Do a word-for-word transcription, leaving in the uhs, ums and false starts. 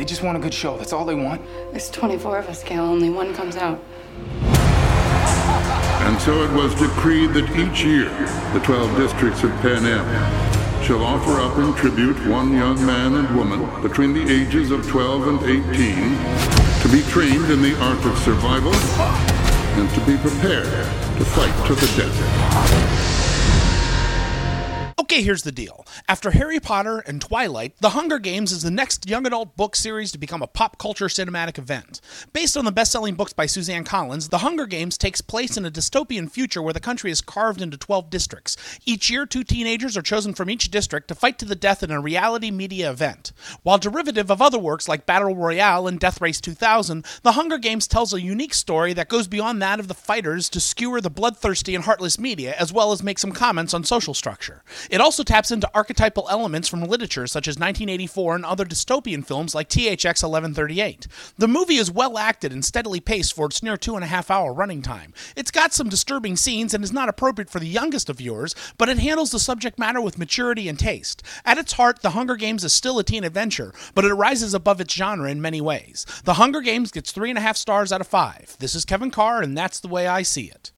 They just want a good show. That's all they want. There's twenty-four of us, Cal. Only one comes out. And so it was decreed that each year, the twelve districts of Pan Am shall offer up in tribute one young man and woman between the ages of twelve and eighteen to be trained in the art of survival and to be prepared to fight to the death. Okay, here's the deal. After Harry Potter and Twilight, The Hunger Games is the next young adult book series to become a pop culture cinematic event. Based on the best-selling books by Suzanne Collins, The Hunger Games takes place in a dystopian future where the country is carved into twelve districts. Each year, two teenagers are chosen from each district to fight to the death in a reality media event. While derivative of other works like Battle Royale and Death Race two thousand, The Hunger Games tells a unique story that goes beyond that of the fighters to skewer the bloodthirsty and heartless media, as well as make some comments on social structure. It also taps into archetypal elements from literature such as nineteen eighty-four and other dystopian films like T H X eleven thirty-eight. The movie is well acted and steadily paced for its near two and a half hour running time. It's got some disturbing scenes and is not appropriate for the youngest of viewers, but it handles the subject matter with maturity and taste. At its heart, The Hunger Games is still a teen adventure, but it rises above its genre in many ways. The Hunger Games gets three and a half stars out of five. This is Kevin Carr, and that's the way I see it.